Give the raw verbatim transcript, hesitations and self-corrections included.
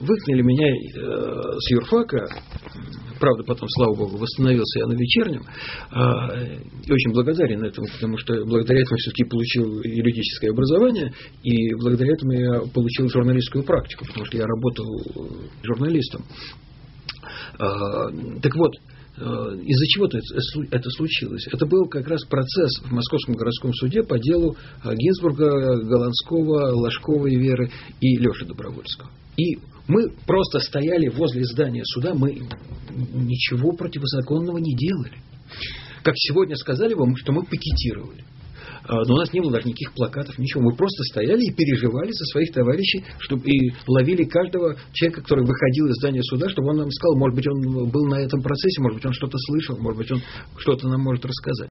выгнали меня э, с юрфака. Правда, потом, слава богу, восстановился я на вечернем. Э, и очень благодарен этому, потому что благодаря этому все-таки получил юридическое образование. И благодаря этому я получил журналистскую практику, потому что я работал журналистом. Э, так вот, из-за чего это случилось? Это был как раз процесс в Московском городском суде по делу Гинзбурга, Голландского, Ложковой Веры и Леши Добровольского. И мы просто стояли возле здания суда, мы ничего противозаконного не делали. Как сегодня сказали вам, что мы пикетировали. Но у нас не было даже никаких плакатов, ничего. Мы просто стояли и переживали за своих товарищей, чтобы, и ловили каждого человека, который выходил из здания суда, чтобы он нам сказал, может быть, он был на этом процессе, может быть, он что-то слышал, может быть, он что-то нам может рассказать.